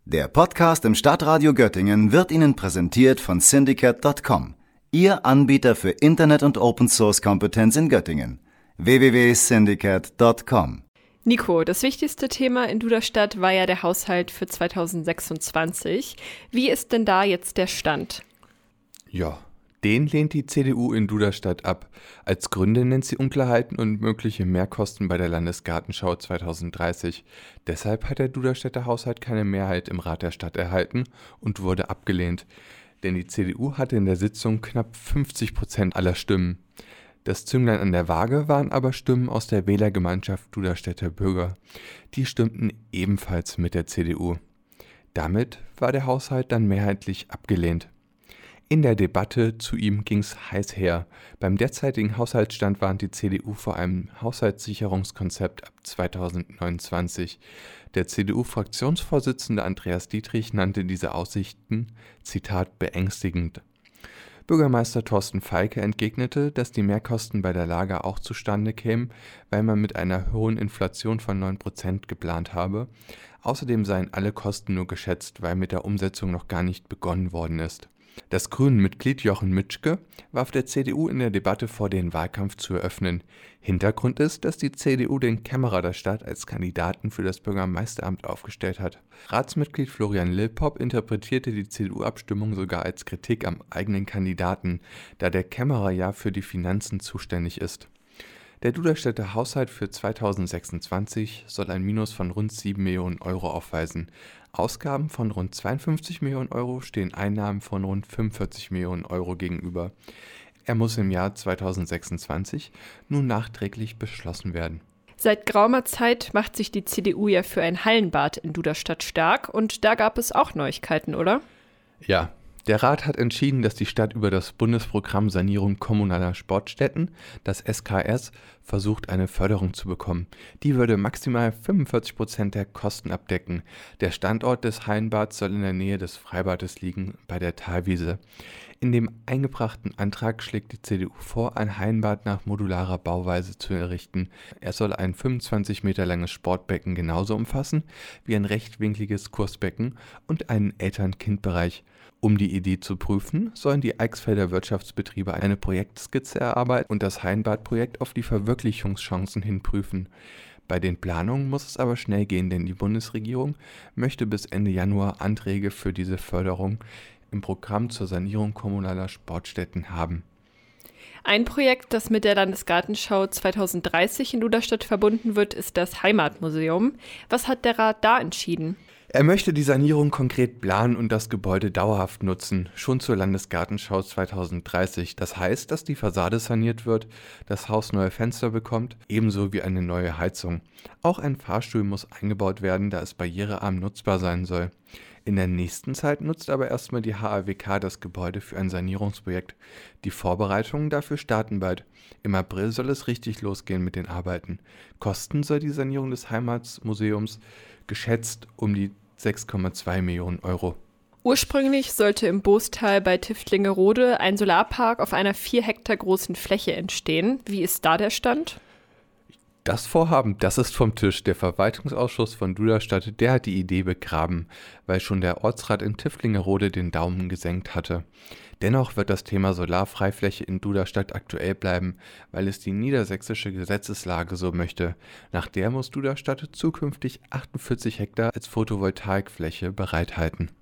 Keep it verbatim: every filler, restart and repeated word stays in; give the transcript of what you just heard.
Der Podcast im Stadtradio Göttingen wird Ihnen präsentiert von Syndicate Punkt com, Ihr Anbieter für Internet- und Open-Source-Kompetenz in Göttingen. w w w punkt syndicate punkt com. Nico, das wichtigste Thema in Duderstadt war ja der Haushalt für zweitausendsechsundzwanzig. Wie ist denn da jetzt der Stand? Ja, den lehnt die C D U in Duderstadt ab. Als Gründe nennt sie Unklarheiten und mögliche Mehrkosten bei der Landesgartenschau zweitausenddreißig. Deshalb hat der Duderstädter Haushalt keine Mehrheit im Rat der Stadt erhalten und wurde abgelehnt. Denn die C D U hatte in der Sitzung knapp fünfzig Prozent aller Stimmen. Das Zünglein an der Waage waren aber Stimmen aus der Wählergemeinschaft Duderstädter Bürger. Die stimmten ebenfalls mit der C D U. Damit war der Haushalt dann mehrheitlich abgelehnt. In der Debatte zu ihm ging's heiß her. Beim derzeitigen Haushaltsstand warnt die C D U vor einem Haushaltssicherungskonzept ab zweitausendneunundzwanzig. Der C D U-Fraktionsvorsitzende Andreas Dietrich nannte diese Aussichten, Zitat, beängstigend. Bürgermeister Thorsten Falke entgegnete, dass die Mehrkosten bei der Lager auch zustande kämen, weil man mit einer hohen Inflation von neun Prozent geplant habe. Außerdem seien alle Kosten nur geschätzt, weil mit der Umsetzung noch gar nicht begonnen worden ist. Das Grünen-Mitglied Jochen Mitschke warf der C D U in der Debatte vor, den Wahlkampf zu eröffnen. Hintergrund ist, dass die C D U den Kämmerer der Stadt als Kandidaten für das Bürgermeisteramt aufgestellt hat. Ratsmitglied Florian Lilpop interpretierte die C D U-Abstimmung sogar als Kritik am eigenen Kandidaten, da der Kämmerer ja für die Finanzen zuständig ist. Der Duderstädter Haushalt für zweitausendsechsundzwanzig soll ein Minus von rund sieben Millionen Euro aufweisen. Ausgaben von rund zweiundfünfzig Millionen Euro stehen Einnahmen von rund fünfundvierzig Millionen Euro gegenüber. Er muss im Jahr zweitausendsechsundzwanzig nun nachträglich beschlossen werden. Seit geraumer Zeit macht sich die C D U ja für ein Hallenbad in Duderstadt stark und da gab es auch Neuigkeiten, oder? Ja. Der Rat hat entschieden, dass die Stadt über das Bundesprogramm Sanierung kommunaler Sportstätten, das S K S, versucht, eine Förderung zu bekommen. Die würde maximal fünfundvierzig Prozent der Kosten abdecken. Der Standort des Hallenbads soll in der Nähe des Freibades liegen, bei der Talwiese. In dem eingebrachten Antrag schlägt die C D U vor, ein Hallenbad nach modularer Bauweise zu errichten. Er soll ein fünfundzwanzig Meter langes Sportbecken genauso umfassen wie ein rechtwinkliges Kursbecken und einen Eltern-Kind-Bereich. Um die Idee zu prüfen, sollen die Eichsfelder Wirtschaftsbetriebe eine Projektskizze erarbeiten und das Hallenbadprojekt auf die Verwirklichungschancen hin prüfen. Bei den Planungen muss es aber schnell gehen, denn die Bundesregierung möchte bis Ende Januar Anträge für diese Förderung im Programm zur Sanierung kommunaler Sportstätten haben. Ein Projekt, das mit der Landesgartenschau zweitausenddreißig in Duderstadt verbunden wird, ist das Heimatmuseum. Was hat der Rat da entschieden? Er möchte die Sanierung konkret planen und das Gebäude dauerhaft nutzen, schon zur Landesgartenschau zweitausenddreißig. Das heißt, dass die Fassade saniert wird, das Haus neue Fenster bekommt, ebenso wie eine neue Heizung. Auch ein Fahrstuhl muss eingebaut werden, da es barrierearm nutzbar sein soll. In der nächsten Zeit nutzt aber erstmal die H A W K das Gebäude für ein Sanierungsprojekt. Die Vorbereitungen dafür starten bald. Im April soll es richtig losgehen mit den Arbeiten. Kosten soll die Sanierung des Heimatmuseums geschätzt um die sechs Komma zwei Millionen Euro. Ursprünglich sollte im Boostal bei Tiftlingerode ein Solarpark auf einer vier Hektar großen Fläche entstehen. Wie ist da der Stand? Das Vorhaben, das ist vom Tisch. Der Verwaltungsausschuss von Duderstadt, der hat die Idee begraben, weil schon der Ortsrat in Tiftlingerode den Daumen gesenkt hatte. Dennoch wird das Thema Solarfreifläche in Duderstadt aktuell bleiben, weil es die niedersächsische Gesetzeslage so möchte. Nach der muss Duderstadt zukünftig achtundvierzig Hektar als Photovoltaikfläche bereithalten.